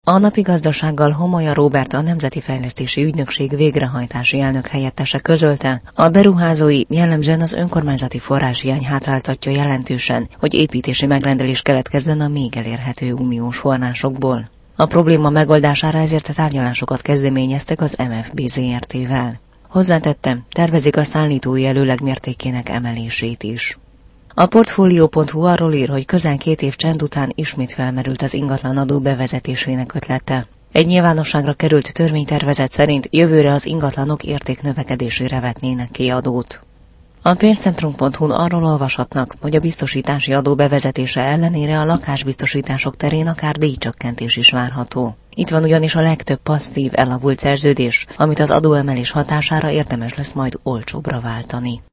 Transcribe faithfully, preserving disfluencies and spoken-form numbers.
A Napi Gazdasággal Homolya Róbert, a Nemzeti Fejlesztési Ügynökség végrehajtási elnök helyettese közölte, a beruházói, jellemzően az önkormányzati forráshiány hátráltatja jelentősen, hogy építési megrendelés keletkezzen a még elérhető uniós forrásokból. A probléma megoldására ezért a tárgyalásokat kezdeményeztek az em ef bé zé er té-vel. Hozzátette, tervezik a szállítói előleg mértékének emelését is. A Portfolio pont hu arról ír, hogy közel két év csend után ismét felmerült az ingatlanadó bevezetésének ötlete. Egy nyilvánosságra került törvénytervezet szerint jövőre az ingatlanok értéknövekedésére vetnének ki adót. A pénzcentrum pont hu-n arról olvashatnak, hogy a biztosítási adó bevezetése ellenére a lakásbiztosítások terén akár díjcsökkentés is várható. Itt van ugyanis a legtöbb passzív, elavult szerződés, amit az adóemelés hatására érdemes lesz majd olcsóbbra váltani.